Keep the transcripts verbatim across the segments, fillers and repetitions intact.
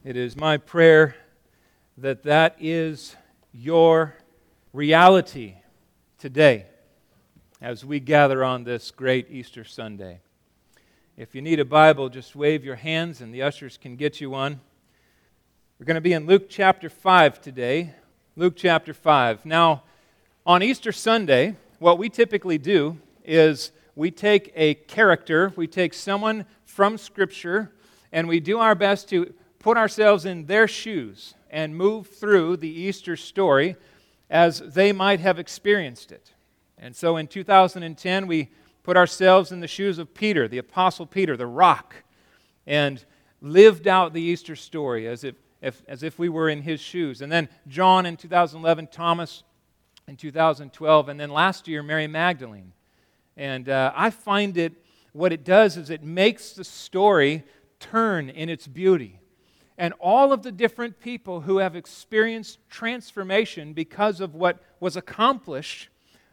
It is my prayer that that is your reality today as we gather on this great Easter Sunday. If you need a Bible, just wave your hands and the ushers can get you one. We're going to be in Luke chapter five today. Luke chapter five. Now, on Easter Sunday, what we typically do is we take a character, we take someone from Scripture, and we do our best to put ourselves in their shoes and move through the Easter story as they might have experienced it. And so in two thousand ten, we put ourselves in the shoes of Peter, the Apostle Peter, the rock, and lived out the Easter story as if, if, as if we were in his shoes. And then John in two thousand eleven, Thomas in two thousand twelve, and then last year, Mary Magdalene. And uh, I find it, what it does is it makes the story turn in its beauty. And all of the different people who have experienced transformation because of what was accomplished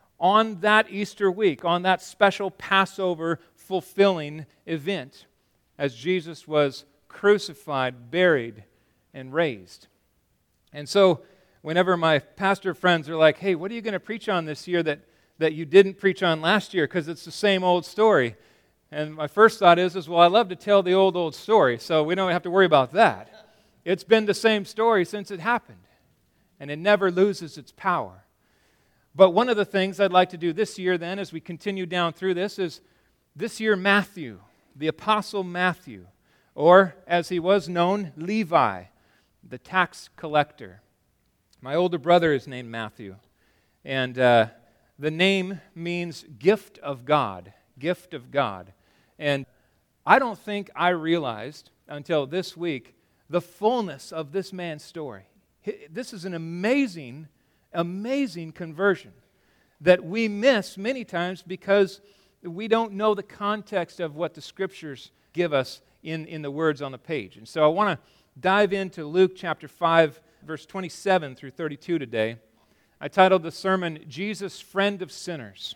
on that Easter week, on that special Passover fulfilling event, as Jesus was crucified, buried, and raised. And so, whenever my pastor friends are like, hey, what are you going to preach on this year that, that you didn't preach on last year? Because it's the same old story. And my first thought is, is, well, I love to tell the old, old story, so we don't have to worry about that. It's been the same story since it happened, and it never loses its power. But one of the things I'd like to do this year then, as we continue down through this, is this year Matthew, the Apostle Matthew, or as he was known, Levi, the tax collector. My older brother is named Matthew, and uh, the name means gift of God, gift of God. And I don't think I realized until this week the fullness of this man's story. This is an amazing, amazing conversion that we miss many times because we don't know the context of what the Scriptures give us in, in the words on the page. And so I want to dive into Luke chapter five, verse twenty-seven through thirty-two today. I titled the sermon, Jesus, Friend of Sinners.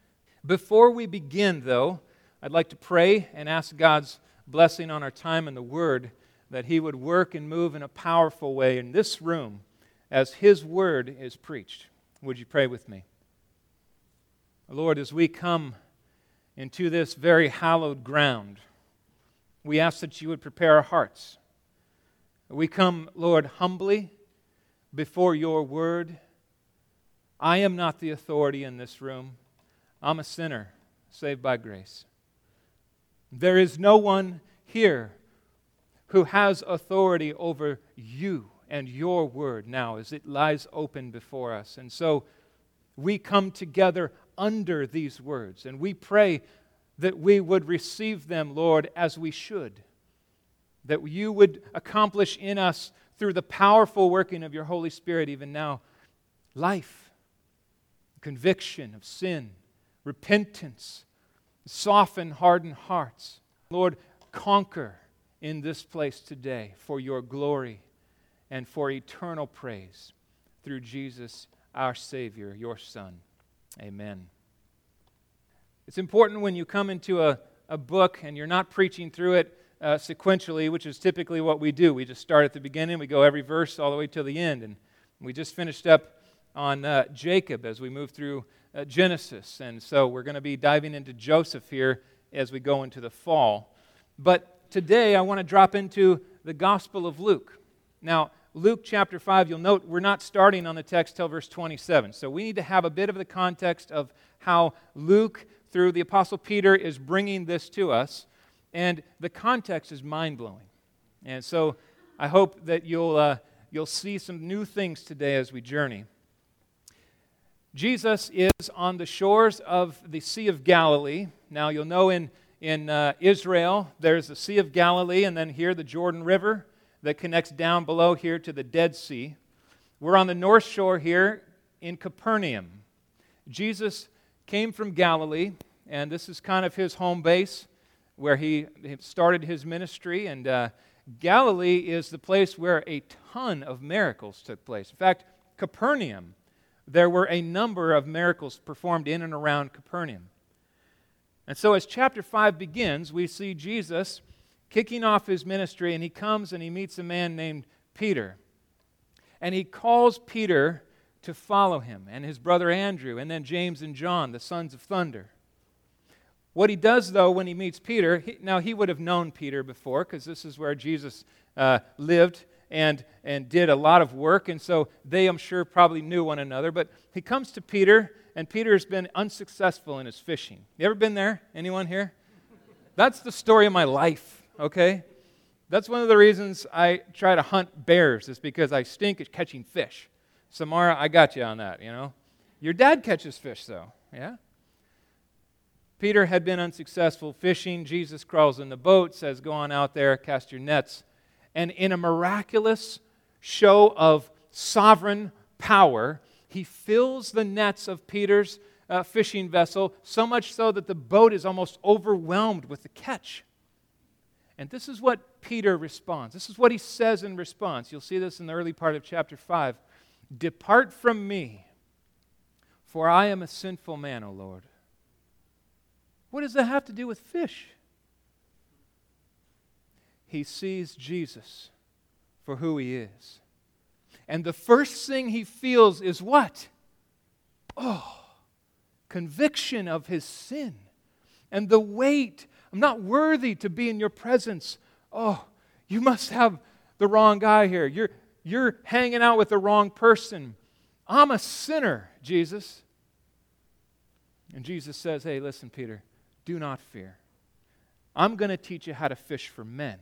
Before we begin, though, I'd like to pray and ask God's blessing on our time in the Word, that He would work and move in a powerful way in this room as His Word is preached. Would you pray with me? Lord, as we come into this very hallowed ground, we ask that You would prepare our hearts. We come, Lord, humbly before Your Word. I am not the authority in this room. I'm a sinner saved by grace. There is no one here who has authority over You and Your Word now as it lies open before us. And so we come together under these words, and we pray that we would receive them, Lord, as we should. That You would accomplish in us, through the powerful working of Your Holy Spirit even now, life, conviction of sin, repentance, soften hardened hearts. Lord, conquer in this place today for Your glory and for eternal praise through Jesus, our Savior, Your Son. Amen. It's important when you come into a, a book and you're not preaching through it uh, sequentially, which is typically what we do. We just start at the beginning, we go every verse all the way to the end. And we just finished up on uh, Jacob as we move through uh, Genesis. And so we're going to be diving into Joseph here as we go into the fall. But today I want to drop into the Gospel of Luke. Now, Luke chapter five, you'll note we're not starting on the text till verse twenty-seven. So we need to have a bit of the context of how Luke, through the Apostle Peter, is bringing this to us. And the context is mind-blowing. And so I hope that you'll, uh, you'll see some new things today as we journey. Jesus is on the shores of the Sea of Galilee. Now, you'll know in, in uh, Israel, there's the Sea of Galilee, and then here the Jordan River that connects down below here to the Dead Sea. We're on the north shore here in Capernaum. Jesus came from Galilee, and this is kind of his home base where he started his ministry. And uh, Galilee is the place where a ton of miracles took place. In fact, Capernaum, there were a number of miracles performed in and around Capernaum. And so as chapter five begins, we see Jesus kicking off his ministry, and he comes and he meets a man named Peter. And he calls Peter to follow him, and his brother Andrew, and then James and John, the sons of thunder. What he does, though, when he meets Peter, he, now he would have known Peter before, because this is where Jesus uh, lived and, and did a lot of work, and so they, I'm sure, probably knew one another. But he comes to Peter, and Peter's been unsuccessful in his fishing. You ever been there? Anyone here? That's the story of my life, okay? That's one of the reasons I try to hunt bears, is because I stink at catching fish. Samara, I got you on that, you know. Your dad catches fish, though, yeah? Peter had been unsuccessful fishing. Jesus crawls in the boat, says, go on out there, cast your nets. And in a miraculous show of sovereign power, he fills the nets of Peter's uh, fishing vessel, so much so that the boat is almost overwhelmed with the catch. And this is what Peter responds. This is what he says in response. You'll see this in the early part of chapter five. Depart from me, for I am a sinful man, O Lord. What does that have to do with fish? He sees Jesus for who he is. And the first thing he feels is what? Oh, conviction of his sin. And the weight. I'm not worthy to be in your presence. Oh, you must have the wrong guy here. You're, you're hanging out with the wrong person. I'm a sinner, Jesus. And Jesus says, hey, listen, Peter. Do not fear. I'm going to teach you how to fish for men.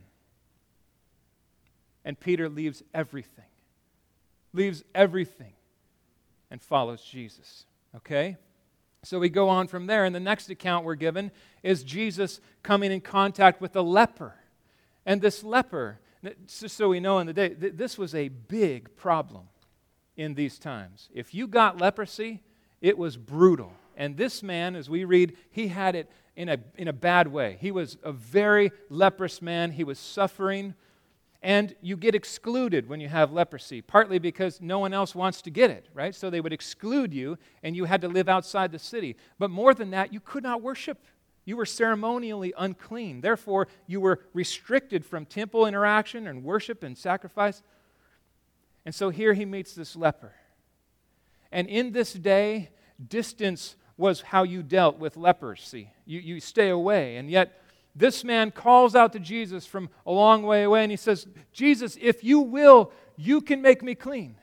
And Peter leaves everything. Leaves everything and follows Jesus. Okay? So we go on from there, and the next account we're given is Jesus coming in contact with a leper. And this leper, just so we know in the day, th- this was a big problem in these times. If you got leprosy, it was brutal. And this man, as we read, he had it in a, in a bad way. He was a very leprous man. He was suffering. And you get excluded when you have leprosy, partly because no one else wants to get it, right? So they would exclude you, and you had to live outside the city. But more than that, you could not worship. You were ceremonially unclean. Therefore, you were restricted from temple interaction and worship and sacrifice. And so here he meets this leper. And in this day, distance was how you dealt with leprosy. You, you stay away. And yet, this man calls out to Jesus from a long way away, and he says, Jesus, if you will, you can make me clean.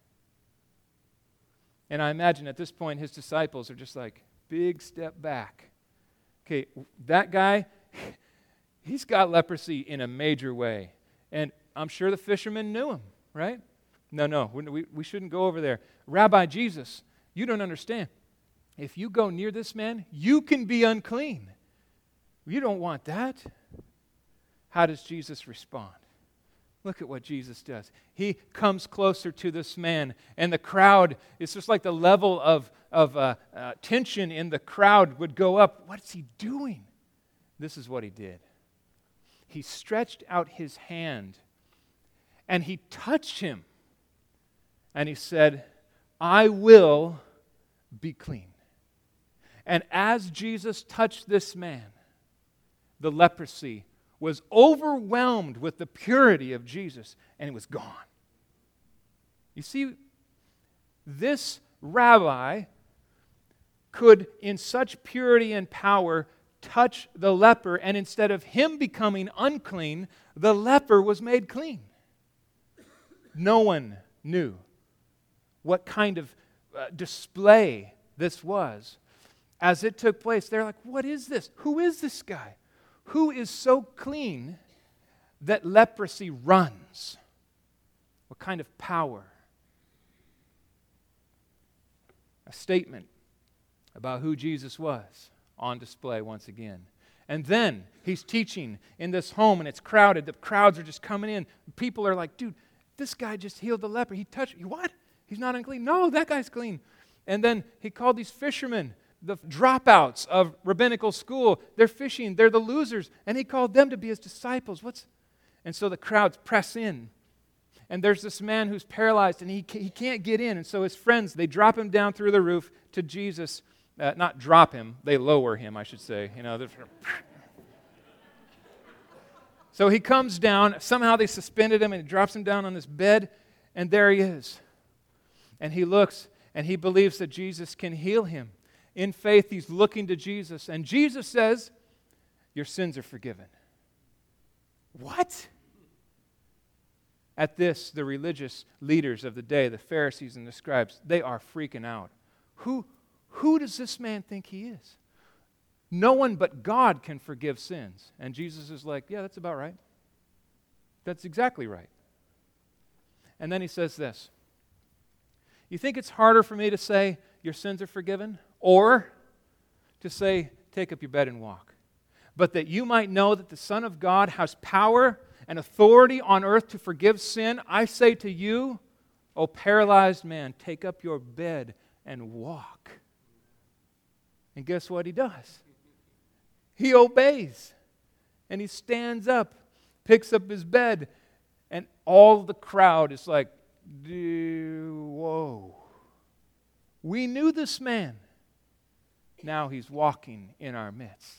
And I imagine at this point, his disciples are just like, big step back. Okay, that guy, he's got leprosy in a major way. And I'm sure the fishermen knew him, right? No, no, we, we shouldn't go over there. Rabbi Jesus, you don't understand. If you go near this man, you can be unclean. You don't want that. How does Jesus respond? Look at what Jesus does. He comes closer to this man, and the crowd, it's just like the level of, of uh, uh, tension in the crowd would go up. What's he doing? This is what he did. He stretched out his hand, and he touched him, and he said, I will be clean. And as Jesus touched this man, the leprosy was overwhelmed with the purity of Jesus, and it was gone. You see, this rabbi could, in such purity and power, touch the leper, and instead of him becoming unclean, the leper was made clean. No one knew what kind of uh, display this was. As it took place, they're like, what is this? Who is this guy? Who is so clean that leprosy runs? What kind of power? A statement about who Jesus was on display once again. And then he's teaching in this home, and it's crowded. The crowds are just coming in. People are like, dude, this guy just healed the leper. He touched me. What? He's not unclean? No, that guy's clean. And then he called these fishermen the dropouts of rabbinical school. They're fishing. They're the losers. And he called them to be his disciples. What's? And so the crowds press in. And there's this man who's paralyzed, and he, he can't get in. And so his friends, they drop him down through the roof to Jesus. Uh, not drop him. They lower him, I should say. You know, So he comes down. Somehow they suspended him and he drops him down on this bed, and there he is. And he looks and he believes that Jesus can heal him. In faith, he's looking to Jesus. And Jesus says, your sins are forgiven. What? At this, the religious leaders of the day, the Pharisees and the scribes, they are freaking out. Who, who does this man think he is? No one but God can forgive sins. And Jesus is like, yeah, that's about right. That's exactly right. And then he says this. You think it's harder for me to say, your sins are forgiven? Or to say, take up your bed and walk? But that you might know that the Son of God has power and authority on earth to forgive sin, I say to you, O paralyzed man, take up your bed and walk. And guess what he does? He obeys. And he stands up, picks up his bed, and all the crowd is like, whoa. We knew this man. Now he's walking in our midst.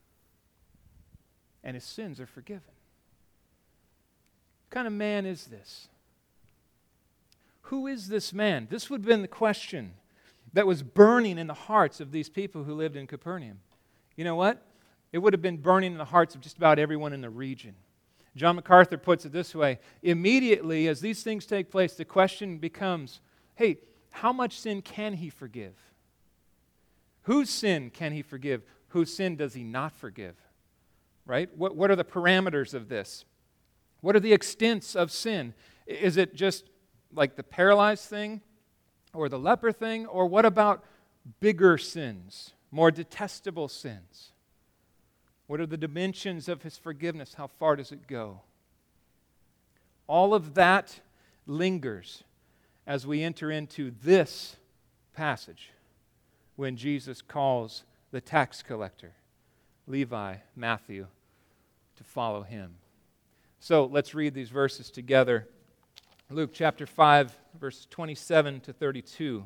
And his sins are forgiven. What kind of man is this? Who is this man? This would have been the question that was burning in the hearts of these people who lived in Capernaum. You know what? It would have been burning in the hearts of just about everyone in the region. John MacArthur puts it this way. Immediately, as these things take place, the question becomes, hey, how much sin can he forgive? Whose sin can he forgive? Whose sin does he not forgive? Right? What, what are the parameters of this? What are the extents of sin? Is it just like the paralyzed thing or the leper thing? Or what about bigger sins, more detestable sins? What are the dimensions of his forgiveness? How far does it go? All of that lingers as we enter into this passage when Jesus calls the tax collector, Levi, Matthew, to follow him. So let's read these verses together. Luke chapter five, verses twenty-seven to thirty-two.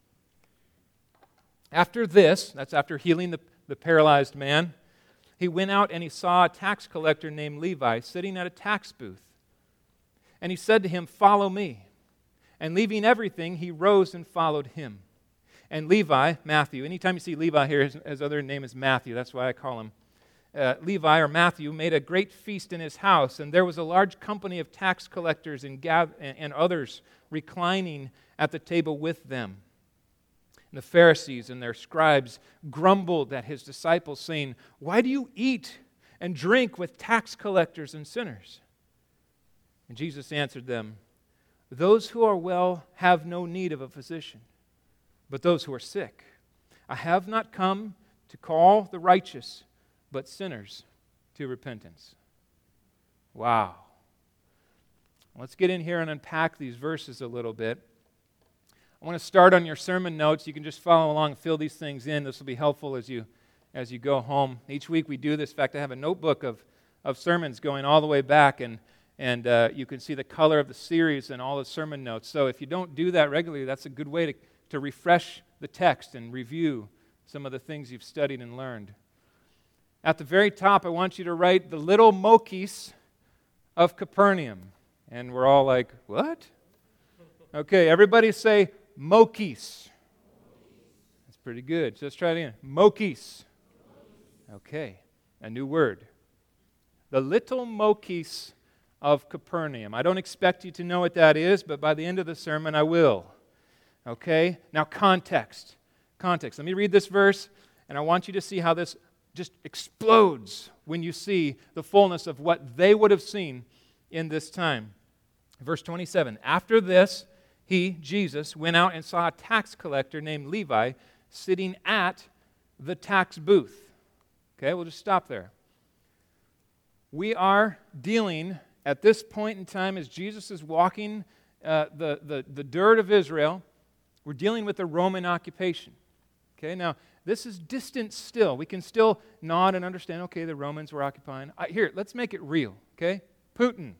After this, that's after healing the, the paralyzed man, he went out and he saw a tax collector named Levi sitting at a tax booth. And he said to him, follow me. And leaving everything, he rose and followed him. And Levi, Matthew, anytime you see Levi here, his, his other name is Matthew. That's why I call him Uh, Levi, or Matthew, made a great feast in his house, and there was a large company of tax collectors and, gath- and others reclining at the table with them. And the Pharisees and their scribes grumbled at his disciples, saying, why do you eat and drink with tax collectors and sinners? And Jesus answered them, those who are well have no need of a physician, but those who are sick. I have not come to call the righteous, but sinners to repentance. Wow. Let's get in here and unpack these verses a little bit. I want to start on your sermon notes. You can just follow along, fill these things in. This will be helpful as you as you go home. Each week we do this. In fact, I have a notebook of, of sermons going all the way back, and, and uh, you can see the color of the series and all the sermon notes. So if you don't do that regularly, that's a good way to, to refresh the text and review some of the things you've studied and learned. At the very top, I want you to write the little Mokis of Capernaum. And we're all like, what? Okay, everybody say Mokis. That's pretty good. So let's try it again. Mokis. Okay, a new word. The little Mokis of Capernaum. I don't expect you to know what that is, but by the end of the sermon, I will. Okay? Now, context. Context. Let me read this verse, and I want you to see how this just explodes when you see the fullness of what they would have seen in this time. Verse twenty-seven, after this, he, Jesus, went out and saw a tax collector named Levi sitting at the tax booth. Okay, we'll just stop there. We are dealing at this point in time as Jesus is walking uh, the, the, the dirt of Israel, we're dealing with the Roman occupation. Okay, now, this is distant still. We can still nod and understand, okay, the Romans were occupying. Uh, here, let's make it real, okay? Putin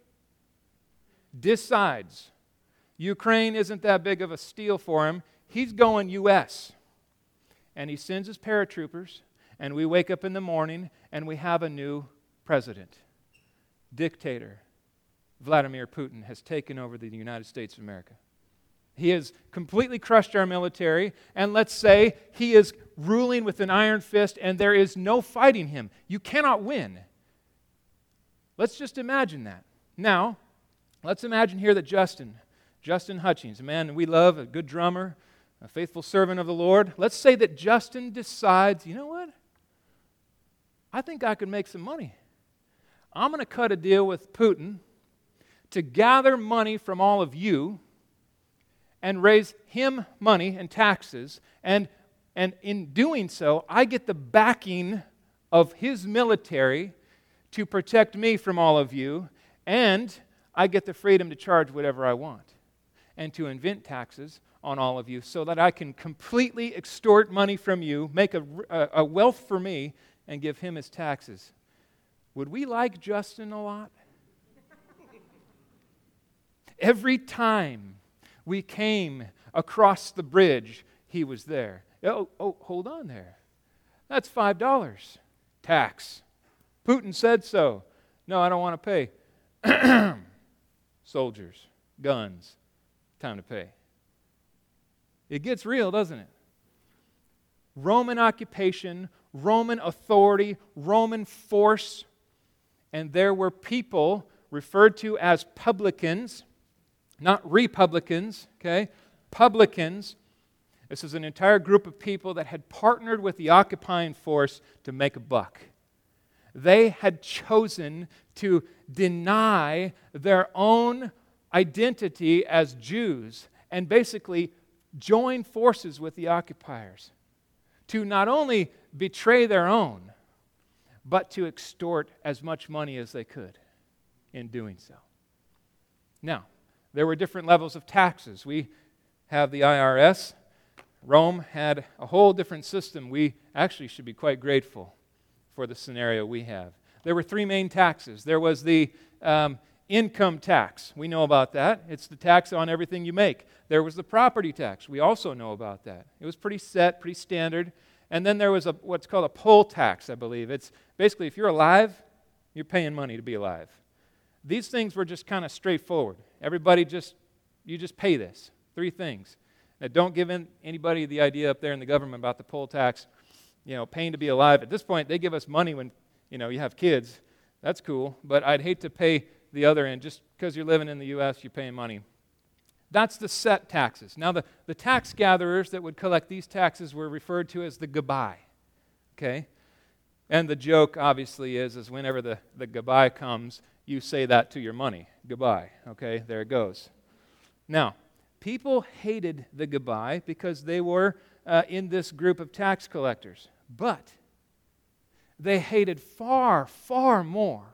decides Ukraine isn't that big of a steal for him. He's going U S And he sends his paratroopers, and we wake up in the morning, and we have a new president. dictator, Vladimir Putin, has taken over the United States of America. He has completely crushed our military, and let's say he is ruling with an iron fist and there is no fighting him. You cannot win. Let's just imagine that. Now, let's imagine here that Justin, Justin Hutchings, a man we love, a good drummer, a faithful servant of the Lord, let's say that Justin decides, you know what? I think I could make some money. I'm going to cut a deal with Putin to gather money from all of you and raise him money and taxes, and, and in doing so, I get the backing of his military to protect me from all of you, and I get the freedom to charge whatever I want and to invent taxes on all of you so that I can completely extort money from you, make a, a, a wealth for me, and give him his taxes. Would we like Justin a lot? Every time we came across the bridge, he was there. Oh, oh, hold on there. That's five dollars. Tax. Putin said so. No, I don't want to pay. Soldiers, guns, time to pay. It gets real, doesn't it? Roman occupation, Roman authority, Roman force, and there were people referred to as publicans, not republicans, okay? Publicans. This is an entire group of people that had partnered with the occupying force to make a buck. They had chosen to deny their own identity as Jews and basically join forces with the occupiers to not only betray their own, but to extort as much money as they could in doing so. Now, there were different levels of taxes. We have the I R S. Rome had a whole different system. We actually should be quite grateful for the scenario we have. There were three main taxes. There was the um, income tax. We know about that. It's the tax on everything you make. There was the property tax. We also know about that. It was pretty set, pretty standard. And then there was a, what's called a poll tax, I believe. It's basically if you're alive, you're paying money to be alive. These things were just kind of straightforward. Everybody just, you just pay this. Three things. Now, don't give in anybody the idea up there in the government about the poll tax, you know, paying to be alive. At this point, they give us money when, you know, you have kids. That's cool. But I'd hate to pay the other end. Just because you're living in the U S, you're paying money. That's the set taxes. Now, the, the tax gatherers that would collect these taxes were referred to as the gabai. Okay? And the joke, obviously, is, is whenever the, the gabai comes, you say that to your money. Gabai. Okay? There it goes. Now, people hated the gabai because they were uh, in this group of tax collectors. But they hated far, far more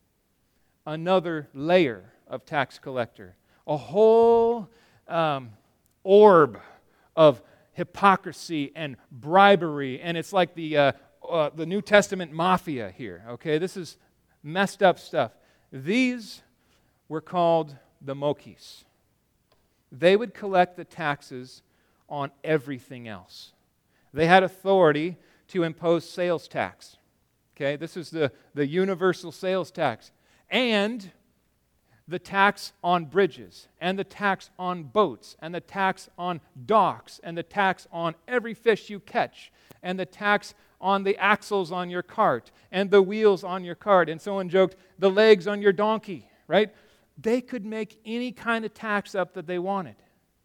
another layer of tax collector. A whole um, orb of hypocrisy and bribery. And it's like the, uh, uh, the New Testament mafia here. Okay, this is messed up stuff. These were called the Mokis. They would collect the taxes on everything else. They had authority to impose sales tax. Okay, this is the, the universal sales tax. And the tax on bridges, and the tax on boats, and the tax on docks, and the tax on every fish you catch, and the tax on the axles on your cart, and the wheels on your cart. And someone joked, the legs on your donkey, right? They could make any kind of tax up that they wanted.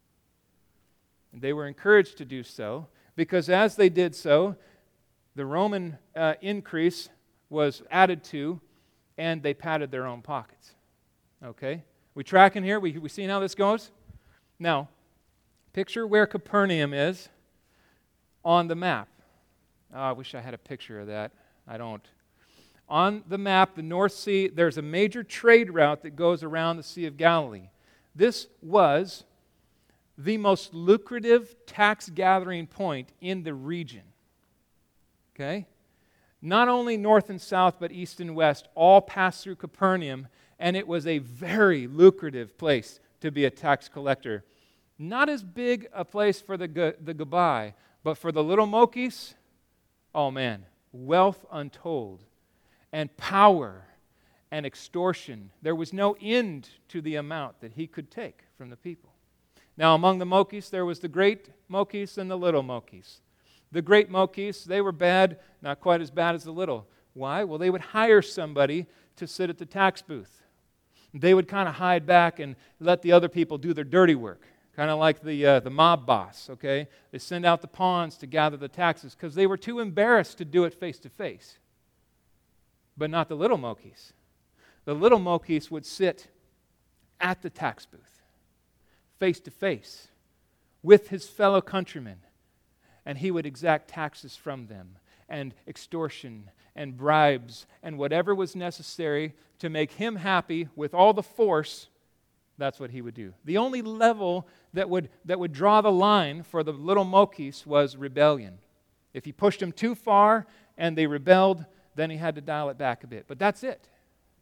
And they were encouraged to do so, because as they did so, the Roman uh, increase was added to, and they padded their own pockets. Okay? We tracking here? We, we seeing how this goes? Now, picture where Capernaum is on the map. Oh, I wish I had a picture of that. I don't. On the map, the North Sea, there's a major trade route that goes around the Sea of Galilee. This was the most lucrative tax gathering point in the region. Okay? Not only north and south, but east and west, all passed through Capernaum, and it was a very lucrative place to be a tax collector. Not as big a place for the, the Gabai, but for the little Mokis, oh man, wealth untold, and power, and extortion. There was no end to the amount that he could take from the people. Now, among the Mokis, there was the great Mokis and the little Mokis. The great Mokis, they were bad, not quite as bad as the little. Why? Well, they would hire somebody to sit at the tax booth. They would kind of hide back and let the other people do their dirty work, kind of like the uh, the mob boss, okay? They send out the pawns to gather the taxes because they were too embarrassed to do it face to face. But not the little Mokis. The little Mokis would sit at the tax booth, face to face, with his fellow countrymen, and he would exact taxes from them, and extortion, and bribes, and whatever was necessary to make him happy with all the force. That's what he would do. The only level that would, that would draw the line for the little Mokis was rebellion. If he pushed them too far and they rebelled, then he had to dial it back a bit. But that's it.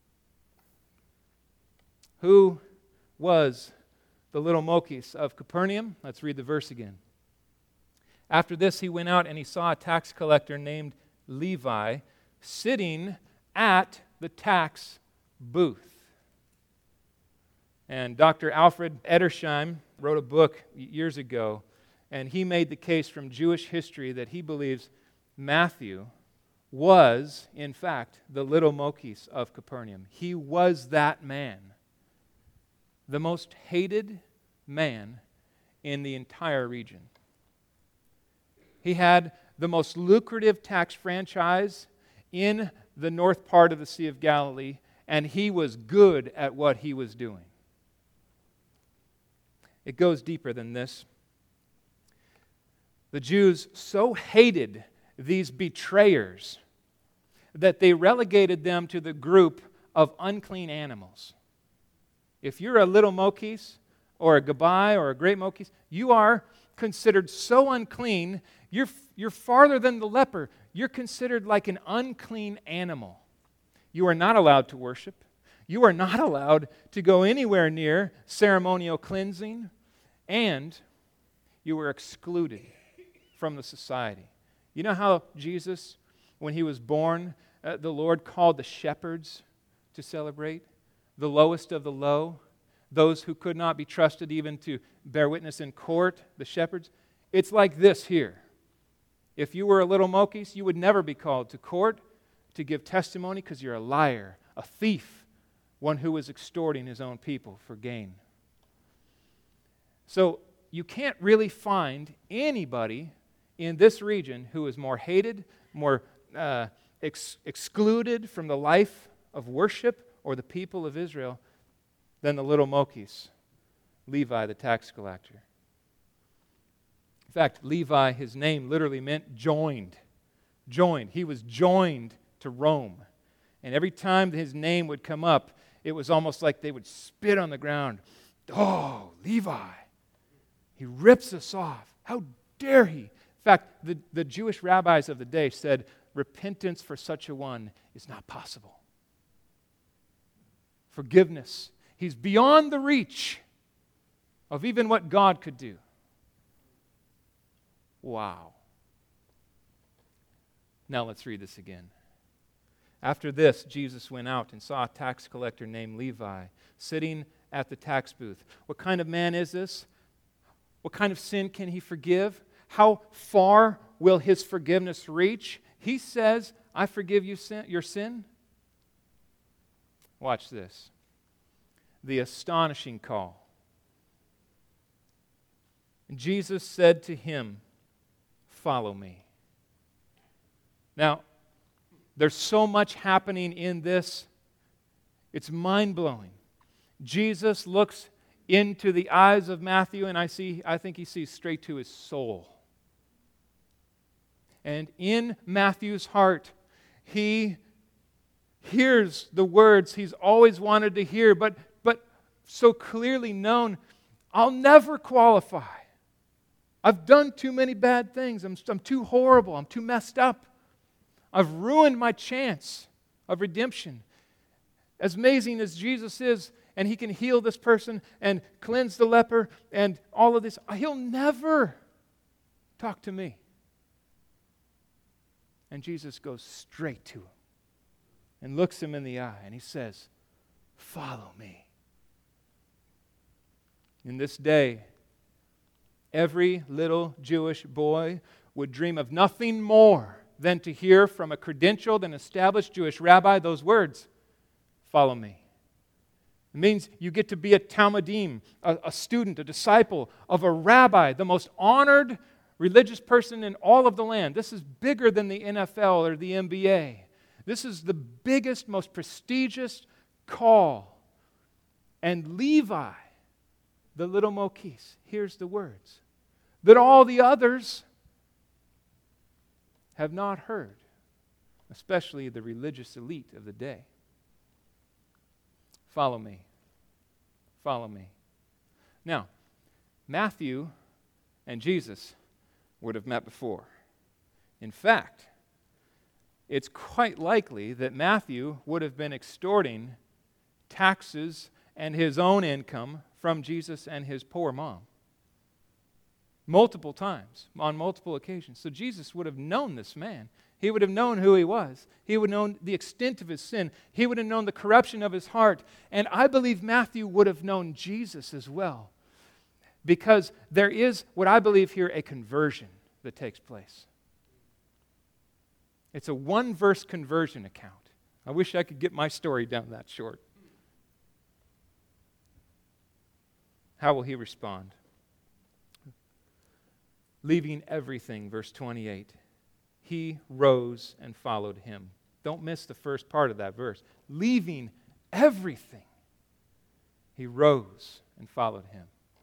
Who was the little Mokis of Capernaum? Let's read the verse again. After this he went out and he saw a tax collector named Levi sitting at the tax booth. And Doctor Alfred Edersheim wrote a book years ago, and he made the case from Jewish history that he believes Matthew was, in fact, the little Mokis of Capernaum. He was that man, the most hated man in the entire region. He had the most lucrative tax franchise in the north part of the Sea of Galilee, and he was good at what he was doing. It goes deeper than this. The Jews so hated these betrayers that they relegated them to the group of unclean animals. If you're a little Mokis or a Gabai or a great Mokis, you are considered so unclean, you're, you're farther than the leper. You're considered like an unclean animal. You are not allowed to worship. You are not allowed to go anywhere near ceremonial cleansing, and you were excluded from the society. You know how Jesus, when he was born, uh, the Lord called the shepherds to celebrate? The lowest of the low, those who could not be trusted even to bear witness in court, the shepherds. It's like this here. If you were a little Mokis, you would never be called to court to give testimony because you're a liar, a thief, one who was extorting his own people for gain. So you can't really find anybody in this region who is more hated, more uh, ex- excluded from the life of worship or the people of Israel than the little Mokis, Levi the tax collector. In fact, Levi, his name literally meant joined. Joined. He was joined to Rome. And every time his name would come up, it was almost like they would spit on the ground. Oh, Levi. He rips us off. How dare he? In fact, the, the Jewish rabbis of the day said, repentance for such a one is not possible. Forgiveness. He's beyond the reach of even what God could do. Wow. Now let's read this again. After this, Jesus went out and saw a tax collector named Levi sitting at the tax booth. What kind of man is this? What kind of sin can he forgive? How far will his forgiveness reach? He says, I forgive you sin, your sin. Watch this. The astonishing call. And Jesus said to him, follow me. Now, there's so much happening in this. It's mind-blowing. Jesus looks into the eyes of Matthew, and I see, I think he sees straight to his soul. And in Matthew's heart, he hears the words he's always wanted to hear, but, but so clearly known, I'll never qualify. I've done too many bad things. I'm, I'm too horrible. I'm too messed up. I've ruined my chance of redemption. As amazing as Jesus is, and he can heal this person and cleanse the leper and all of this, he'll never talk to me. And Jesus goes straight to him. and looks him in the eye, and he says, "Follow me." In this day, every little Jewish boy would dream of nothing more than to hear from a credentialed and established Jewish rabbi those words, "Follow me." It means you get to be a Talmudim, a, a student, a disciple of a rabbi, the most honored religious person in all of the land. This is bigger than the N F L or the N B A. This is the biggest, most prestigious call. And Levi, the little Mokis, hears the words that all the others have not heard, especially the religious elite of the day. Follow me. Follow me. Now, Matthew and Jesus would have met before. In fact, it's quite likely that Matthew would have been extorting taxes and his own income from Jesus and his poor mom. Multiple times, on multiple occasions. So Jesus would have known this man. He would have known who he was. He would have known the extent of his sin. He would have known the corruption of his heart. And I believe Matthew would have known Jesus as well. Because there is, what I believe here, a conversion that takes place. It's a one-verse conversion account. I wish I could get my story down that short. How will he respond? Leaving everything, verse twenty-eight. He rose and followed him. Don't miss the first part of that verse. Leaving everything, he rose and followed him.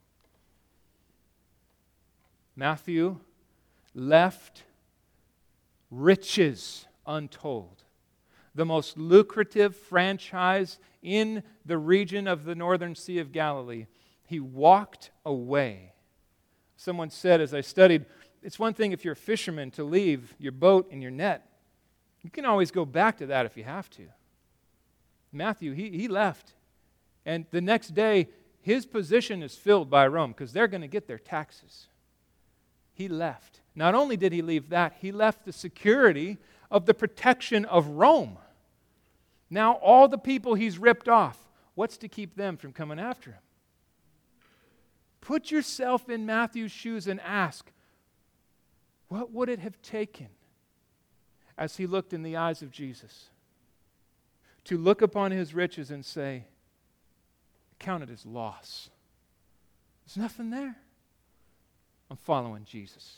Matthew left riches untold. The most lucrative franchise in the region of the northern Sea of Galilee. He walked away. Someone said as I studied, it's one thing if you're a fisherman to leave your boat and your net. You can always go back to that if you have to. Matthew, he, he left. And the next day, his position is filled by Rome because they're going to get their taxes. He left. Not only did he leave that, he left the security of the protection of Rome. Now all the people he's ripped off, what's to keep them from coming after him? Put yourself in Matthew's shoes and ask, what would it have taken as he looked in the eyes of Jesus to look upon his riches and say, count it as loss. There's nothing there. I'm following Jesus.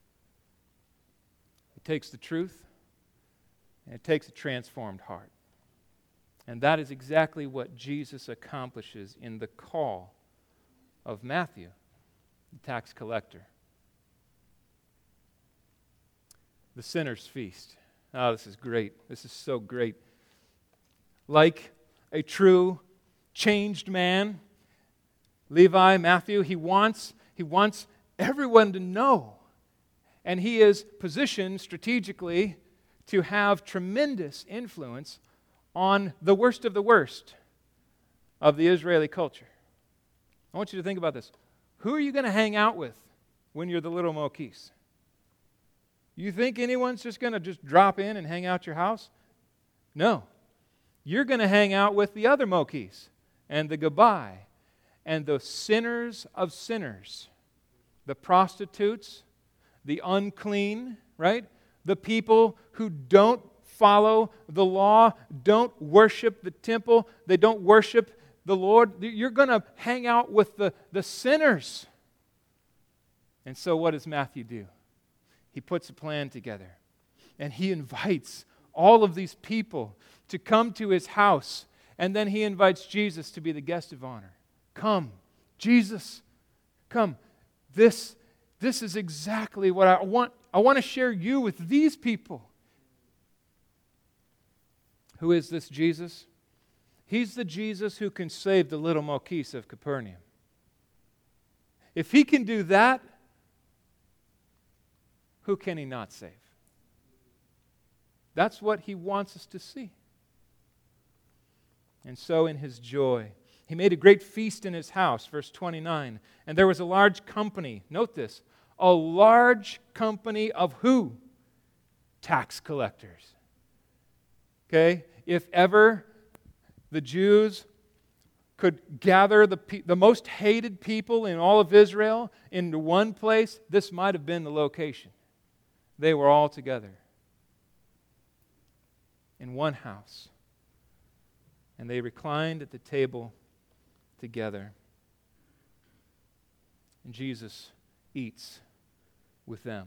It takes the truth, and it takes a transformed heart. And that is exactly what Jesus accomplishes in the call of Matthew, the tax collector. The sinner's feast. Oh, this is great. This is so great. Like a true changed man, Levi, Matthew, he wants, he wants everyone to know. And he is positioned strategically to have tremendous influence on the worst of the worst of the Israeli culture. I want you to think about this. Who are you going to hang out with when you're the little Mokis? You think anyone's just going to just drop in and hang out your house? No. You're going to hang out with the other Mokis and the Gabai and the sinners of sinners, the prostitutes, the unclean, right? The people who don't follow the law, don't worship the temple, they don't worship the Lord. You're going to hang out with the, the sinners. And so what does Matthew do? He puts a plan together. And he invites all of these people to come to his house. And then he invites Jesus to be the guest of honor. Come, Jesus, come. This, this is exactly what I want. I want to share you with these people. Who is this Jesus? He's the Jesus who can save the little Mokis of Capernaum. If he can do that, who can he not save? That's what he wants us to see. And so in his joy, he made a great feast in his house, verse twenty-nine. And there was a large company, note this, a large company of who? Tax collectors. Okay? if ever the Jews could gather the, pe- the most hated people in all of Israel into one place, this might have been the location. They were all together in one house. And they reclined at the table together. And Jesus eats with them.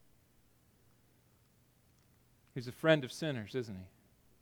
He's a friend of sinners, isn't he?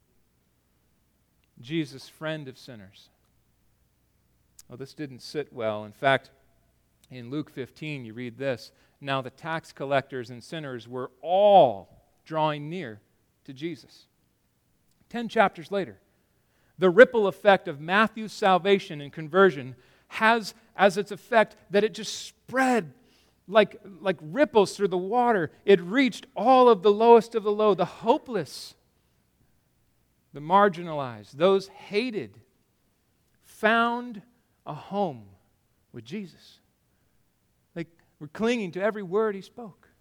Jesus, friend of sinners. Well, this didn't sit well. In fact, in Luke fifteen, you read this. Now the tax collectors and sinners were all drawing near to Jesus. Ten chapters later, the ripple effect of Matthew's salvation and conversion has as its effect that it just spread like, like ripples through the water. It reached all of the lowest of the low, the hopeless, the marginalized, those hated, found a home with Jesus. Like, we're clinging to every word he spoke.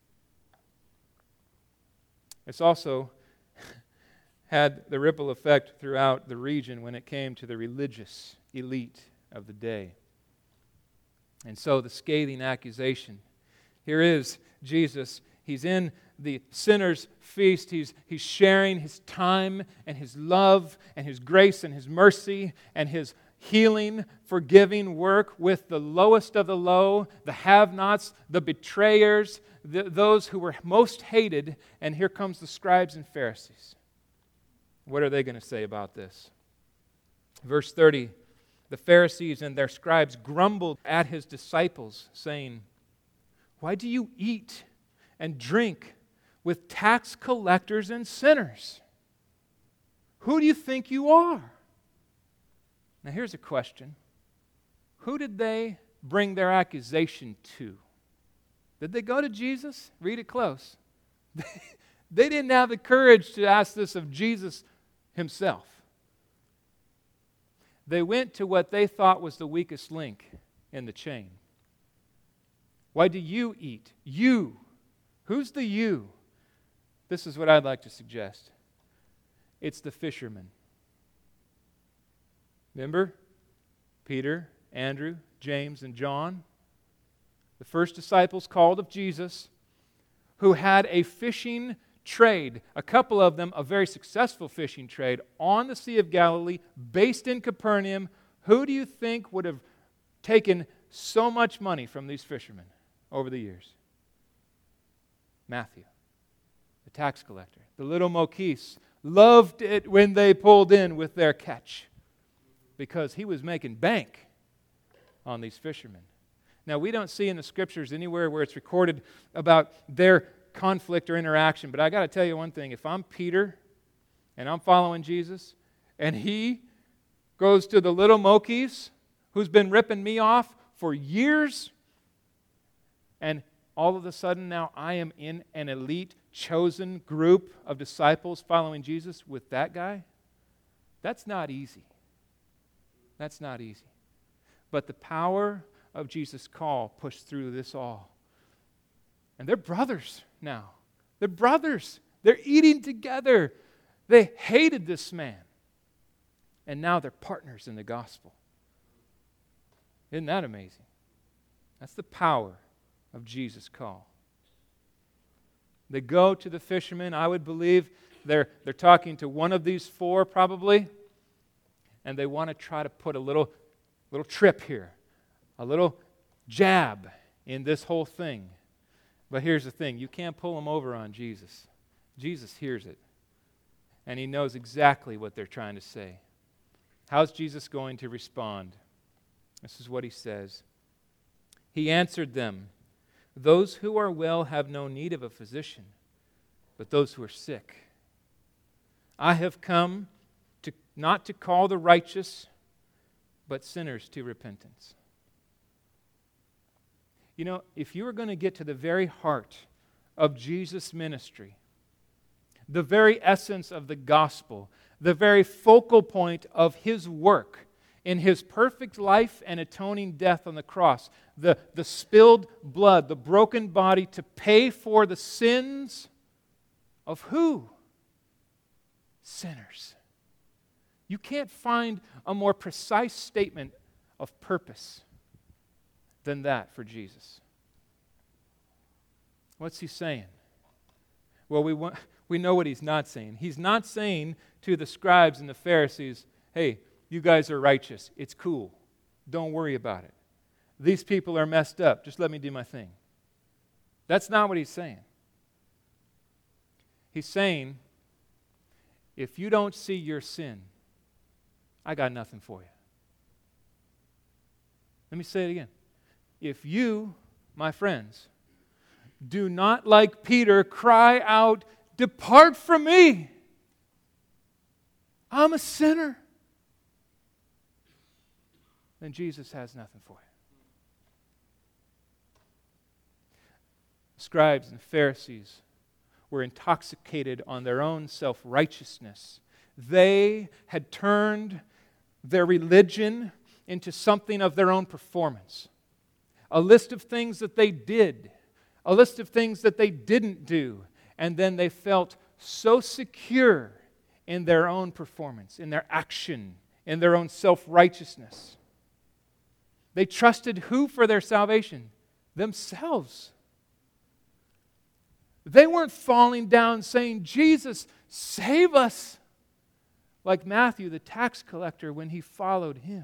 It's also had the ripple effect throughout the region when it came to the religious elite of the day. And so the scathing accusation. Here is Jesus. He's in the sinner's feast. He's, he's sharing his time and his love and his grace and his mercy and his healing, forgiving work with the lowest of the low, the have-nots, the betrayers, the, those who were most hated. And here comes the scribes and Pharisees. What are they going to say about this? Verse thirty, the Pharisees and their scribes grumbled at his disciples, saying, "Why do you eat and drink with tax collectors and sinners? Who do you think you are?" Now here's a question. Who did they bring their accusation to? Did they go to Jesus? Read it close. They didn't have the courage to ask this of Jesus himself. They went to what they thought was the weakest link in the chain. Why do you eat? You. Who's the you? This is what I'd like to suggest. It's the fishermen. Remember? Peter, Andrew, James, and John, the first disciples called of Jesus, who had a fishing trade, a couple of them a very successful fishing trade on the Sea of Galilee, based in Capernaum. Who do you think would have taken so much money from these fishermen over the years? Matthew, the tax collector. The little Mokis loved it when they pulled in with their catch because he was making bank on these fishermen. Now, we don't see in the Scriptures anywhere where it's recorded about their conflict or interaction, but I got to tell you one thing. If I'm Peter and I'm following Jesus and he goes to the little Mokis who's been ripping me off for years, and all of a sudden now I am in an elite chosen group of disciples following Jesus with that guy, that's not easy. That's not easy. But the power of Jesus' call pushed through this all. And they're brothers now. They're brothers. They're eating together. They hated this man. And now they're partners in the gospel. Isn't that amazing? That's the power of Jesus' call. They go to the fishermen. I would believe they're, they're talking to one of these four probably. And they want to try to put a little, little trip here. A little jab in this whole thing. But here's the thing. You can't pull them over on Jesus. Jesus hears it. And he knows exactly what they're trying to say. How's Jesus going to respond? This is what he says. He answered them, "Those who are well have no need of a physician, but those who are sick. I have come to not to call the righteous, but sinners to repentance." You know, if you were going to get to the very heart of Jesus' ministry, the very essence of the gospel, the very focal point of his work in his perfect life and atoning death on the cross, the, the spilled blood, the broken body to pay for the sins of who? Sinners. You can't find a more precise statement of purpose than that for Jesus. What's he saying? Well, we want, we know what he's not saying. He's not saying to the scribes and the Pharisees, hey, you guys are righteous. It's cool. Don't worry about it. These people are messed up. Just let me do my thing. That's not what he's saying. He's saying, if you don't see your sin, I got nothing for you. Let me say it again. If you, my friends, do not, like Peter, cry out, depart from me. I'm a sinner. Then Jesus has nothing for you. Scribes and Pharisees were intoxicated on their own self-righteousness. They had turned their religion into something of their own performance. A list of things that they did, a list of things that they didn't do, and then they felt so secure in their own performance, in their action, in their own self-righteousness. They trusted who for their salvation? Themselves. They weren't falling down saying, Jesus, save us, like Matthew, the tax collector, when he followed him.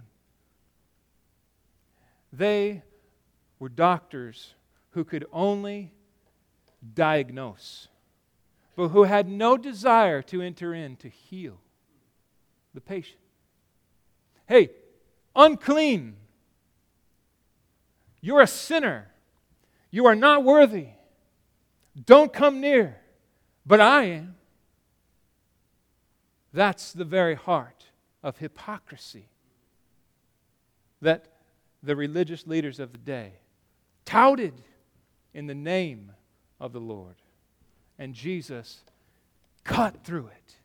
They were doctors who could only diagnose, but who had no desire to enter in to heal the patient. Hey, unclean. You're a sinner. You are not worthy. Don't come near. But I am. That's the very heart of hypocrisy that the religious leaders of the day touted in the name of the Lord. And Jesus cut through it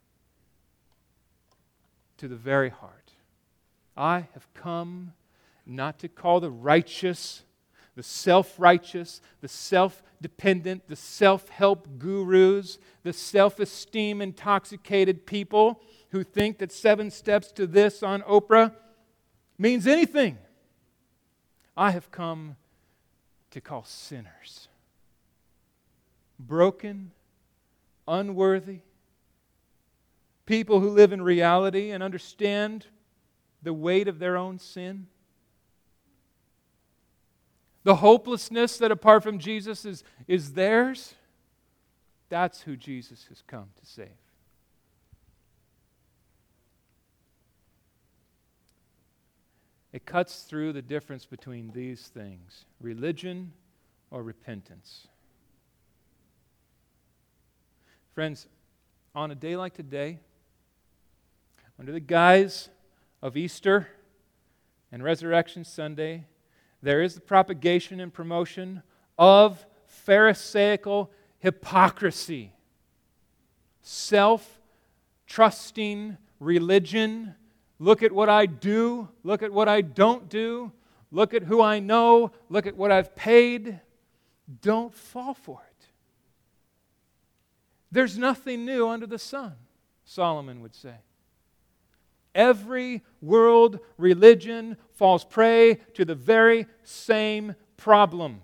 to the very heart. I have come not to call the righteous, the self-righteous, the self-dependent, the self-help gurus, the self-esteem intoxicated people who think that seven steps to this on Oprah means anything. I have come to call sinners, broken, unworthy, people who live in reality and understand the weight of their own sin, the hopelessness that apart from Jesus is, is theirs. That's who Jesus has come to save. It cuts through the difference between these things, religion or repentance. Friends, on a day like today, under the guise of Easter and Resurrection Sunday, there is the propagation and promotion of Pharisaical hypocrisy, self-trusting religion. Look at what I do. Look at what I don't do. Look at who I know. Look at what I've paid. Don't fall for it. There's nothing new under the sun, Solomon would say. Every world religion falls prey to the very same problem.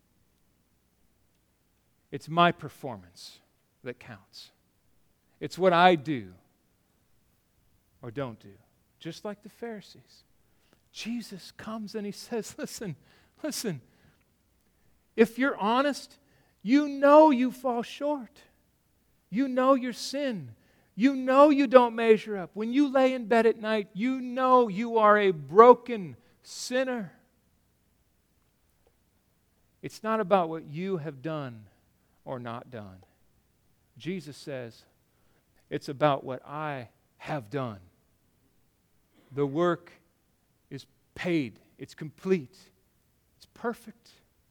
It's my performance that counts. It's what I do or don't do. Just like the Pharisees. Jesus comes and he says, listen, listen, if you're honest, you know you fall short. You know your sin. You know you don't measure up. When you lay in bed at night, you know you are a broken sinner. It's not about what you have done or not done. Jesus says, it's about what I have done. The work is paid. It's complete. It's perfect.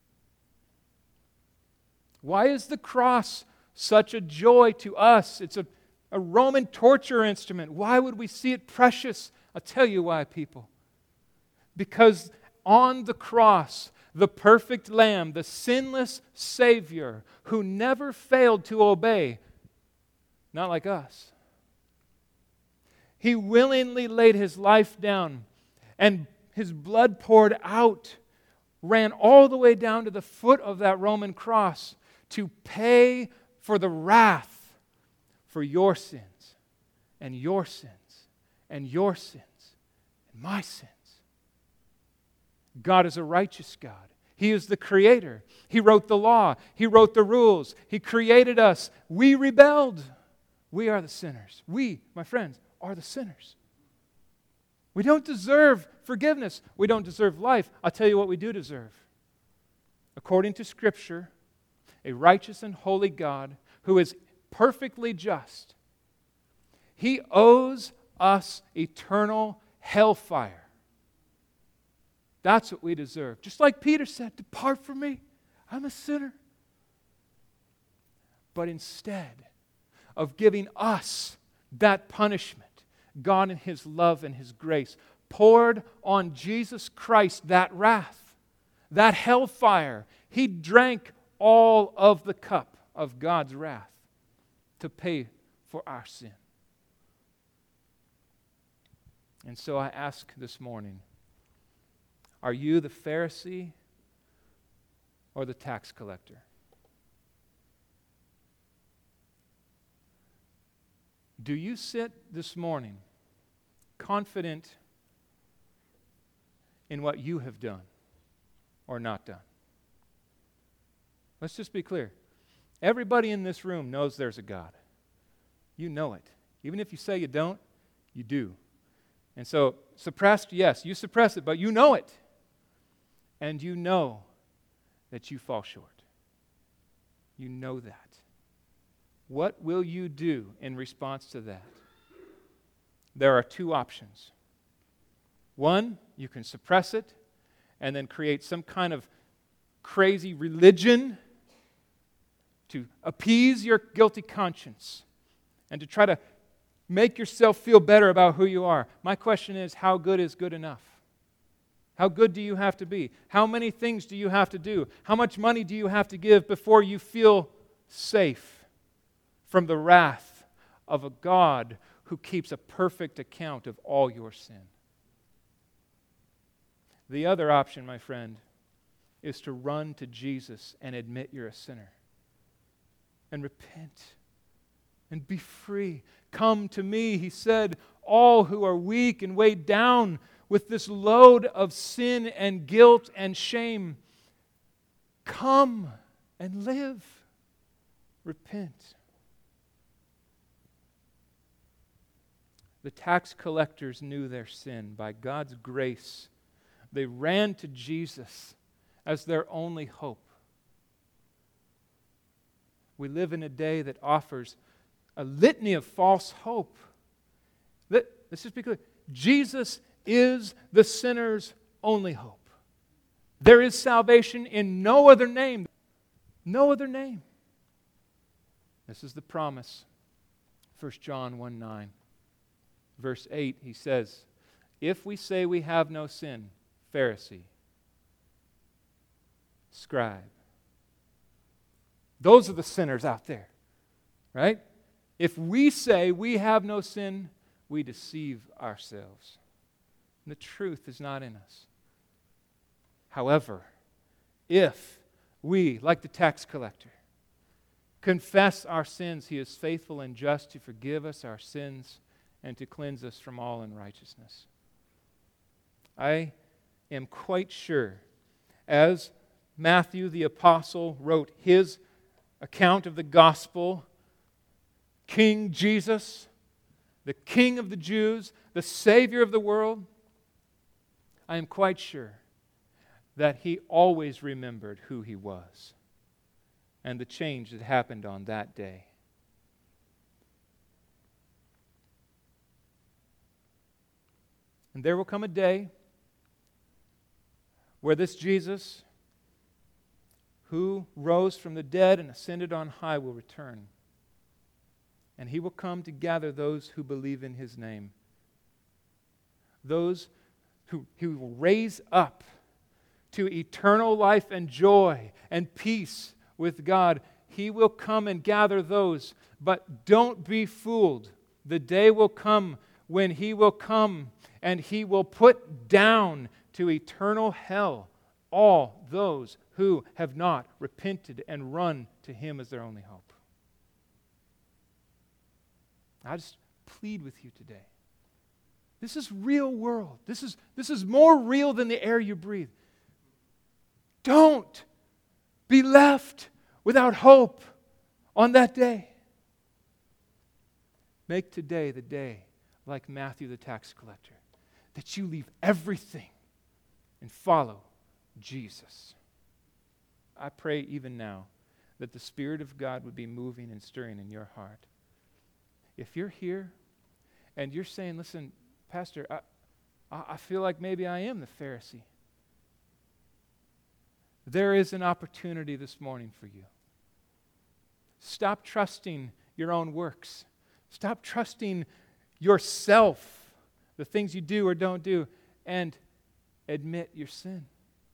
Why is the cross such a joy to us? It's a, a Roman torture instrument. Why would we see it precious? I'll tell you why, people. Because on the cross, the perfect Lamb, the sinless Savior, who never failed to obey, not like us, He willingly laid His life down, and His blood poured out, ran all the way down to the foot of that Roman cross to pay for the wrath for your sins and your sins and your sins and my sins. God is a righteous God. He is the Creator. He wrote the law. He wrote the rules. He created us. We rebelled. We are the sinners. We, my friends, are the sinners. We don't deserve forgiveness. We don't deserve life. I'll tell you what we do deserve. According to Scripture, a righteous and holy God who is perfectly just, He owes us eternal hellfire. That's what we deserve. Just like Peter said, depart from me, I'm a sinner. But instead of giving us that punishment, God in His love and His grace poured on Jesus Christ that wrath, that hellfire. He drank all of the cup of God's wrath to pay for our sin. And so I ask this morning, are you the Pharisee or the tax collector? Do you sit this morning confident in what you have done or not done? Let's just be clear. Everybody in this room knows there's a God. You know it. Even if you say you don't, you do. And so, suppressed, yes, you suppress it, but you know it. And you know that you fall short. You know that. What will you do in response to that? There are two options. One, you can suppress it and then create some kind of crazy religion to appease your guilty conscience and to try to make yourself feel better about who you are. My question is, how good is good enough? How good do you have to be? How many things do you have to do? How much money do you have to give before you feel safe from the wrath of a God who keeps a perfect account of all your sin? The other option, my friend, is to run to Jesus and admit you're a sinner and repent and be free. Come to me, He said, all who are weak and weighed down with this load of sin and guilt and shame. Come and live. Repent. The tax collectors knew their sin. By God's grace, they ran to Jesus as their only hope. We live in a day that offers a litany of false hope. Let, let's just be clear. Jesus is the sinner's only hope. There is salvation in no other name. No other name. This is the promise. First John one nine. Verse eight, he says, if we say we have no sin, Pharisee, scribe. Those are the sinners out there, right? If we say we have no sin, we deceive ourselves. And the truth is not in us. However, if we, like the tax collector, confess our sins, He is faithful and just to forgive us our sins and to cleanse us from all unrighteousness. I am quite sure, as Matthew the apostle wrote his account of the gospel, King Jesus, the King of the Jews, the Savior of the world, I am quite sure that he always remembered who he was and the change that happened on that day. And there will come a day where this Jesus, who rose from the dead and ascended on high, will return. And He will come to gather those who believe in His name. Those who He will raise up to eternal life and joy and peace with God. He will come and gather those. But don't be fooled. The day will come when He will come and He will put down to eternal hell all those who have not repented and run to Him as their only hope. I just plead with you today. This is real world. This is, this is more real than the air you breathe. Don't be left without hope on that day. Make today the day like Matthew the tax collector, that you leave everything and follow Jesus. I pray even now that the Spirit of God would be moving and stirring in your heart. If you're here and you're saying, listen, Pastor, I, I feel like maybe I am the Pharisee. There is an opportunity this morning for you. Stop trusting your own works. Stop trusting yourself, the things you do or don't do, and admit your sin.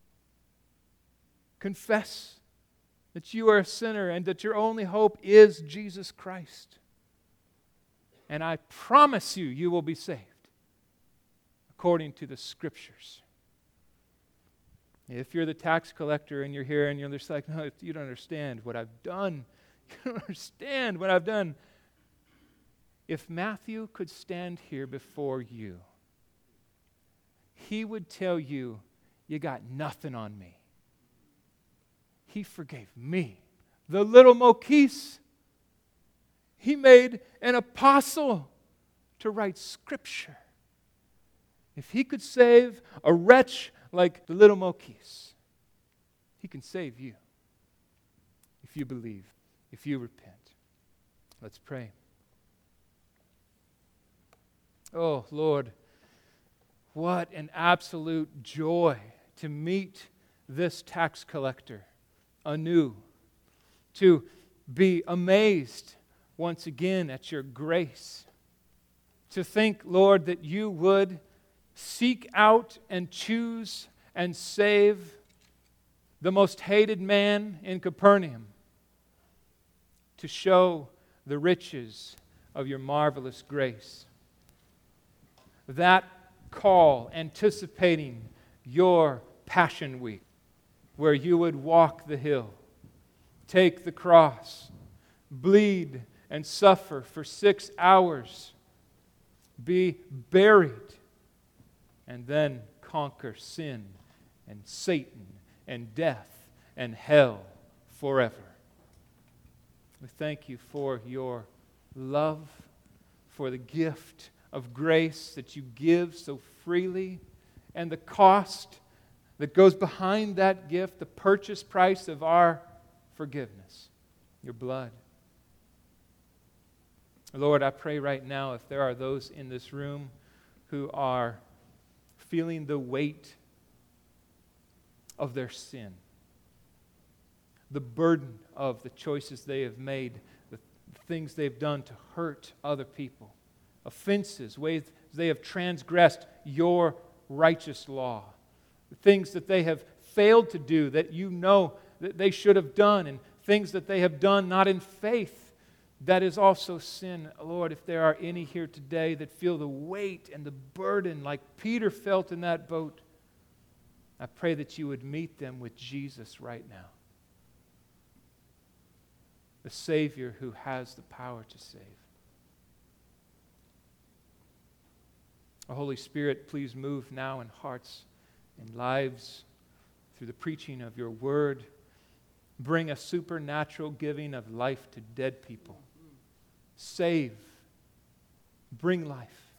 Confess that you are a sinner and that your only hope is Jesus Christ. And I promise you, you will be saved according to the Scriptures. If you're the tax collector and you're here and you're just like, no, you don't understand what I've done. You don't understand what I've done. If Matthew could stand here before you, he would tell you, you got nothing on me. He forgave me, the little Mokis. He made an apostle to write Scripture. If He could save a wretch like the little Mokis, He can save you if you believe, if you repent. Let's pray. Oh, Lord, what an absolute joy to meet this tax collector anew, to be amazed once again at your grace, to think, Lord, that you would seek out and choose and save the most hated man in Capernaum to show the riches of your marvelous grace. That call, anticipating your Passion Week, where you would walk the hill, take the cross, bleed and suffer for six hours, be buried, and then conquer sin and Satan and death and hell forever. We thank you for your love, for the gift of grace that you give so freely, and the cost that goes behind that gift, the purchase price of our forgiveness, your blood. Lord, I pray right now, if there are those in this room who are feeling the weight of their sin, the burden of the choices they have made, the things they've done to hurt other people, offenses, ways they have transgressed your righteous law, the things that they have failed to do that you know that they should have done, and things that they have done not in faith, that is also sin. Lord, if there are any here today that feel the weight and the burden like Peter felt in that boat, I pray that you would meet them with Jesus right now, the Savior who has the power to save. Oh, Holy Spirit, please move now in hearts and lives through the preaching of your word. Bring a supernatural giving of life to dead people. Save. Bring life.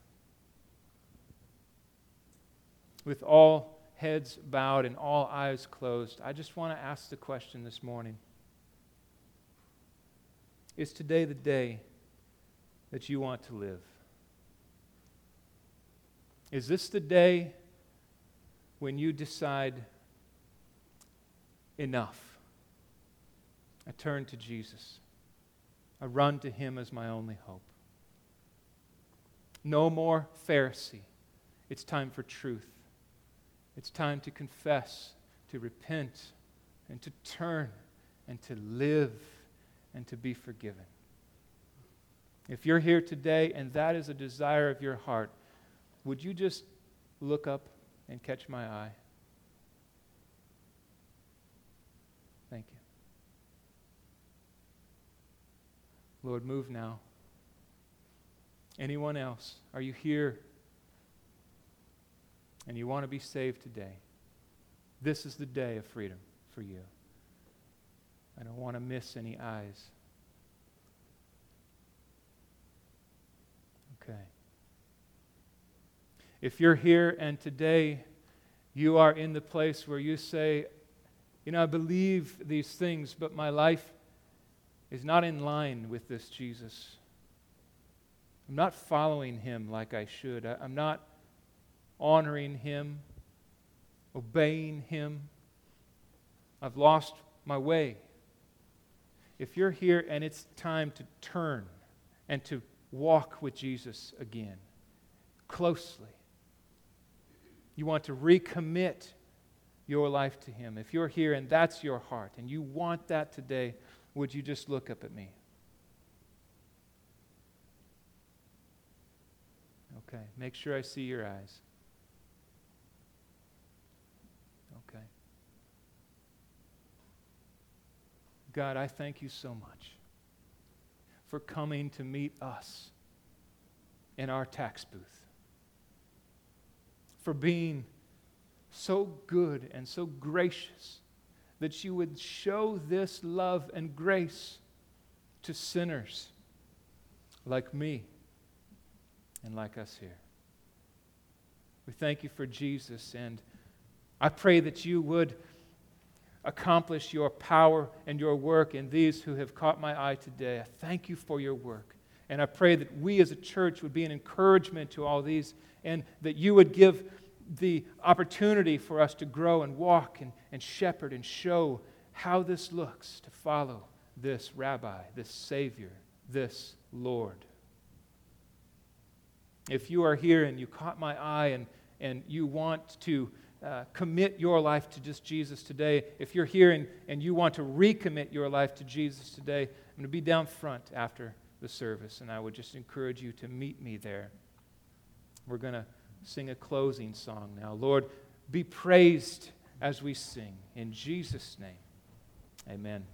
With all heads bowed and all eyes closed, I just want to ask the question this morning. Is today the day that you want to live? Is this the day when you decide, enough? I turn to Jesus. I run to Him as my only hope. No more Pharisee. It's time for truth. It's time to confess, to repent, and to turn, and to live, and to be forgiven. If you're here today and that is a desire of your heart, would you just look up and catch my eye? Thank you. Lord, move now. Anyone else? Are you here and you want to be saved today? This is the day of freedom for you. I don't want to miss any eyes. Okay. If you're here and today you are in the place where you say, you know, I believe these things, but my life is not in line with this Jesus. I'm not following Him like I should. I, I'm not honoring Him, obeying Him. I've lost my way. If you're here and it's time to turn and to walk with Jesus again, closely, you want to recommit your life to Him. If you're here and that's your heart and you want that today, would you just look up at me? Okay, make sure I see your eyes. Okay. God, I thank you so much for coming to meet us in our tax booth, for being so good and so gracious that you would show this love and grace to sinners like me and like us here. We thank you for Jesus, and I pray that you would accomplish your power and your work in these who have caught my eye today. I thank you for your work, and I pray that we as a church would be an encouragement to all these, and that you would give the opportunity for us to grow and walk and, and shepherd and show how this looks to follow this Rabbi, this Savior, this Lord. If you are here and you caught my eye and, and you want to uh, commit your life to just Jesus today, if you're here and, and you want to recommit your life to Jesus today, I'm going to be down front after the service, and I would just encourage you to meet me there. We're going to sing a closing song now. Lord, be praised as we sing. In Jesus' name, amen.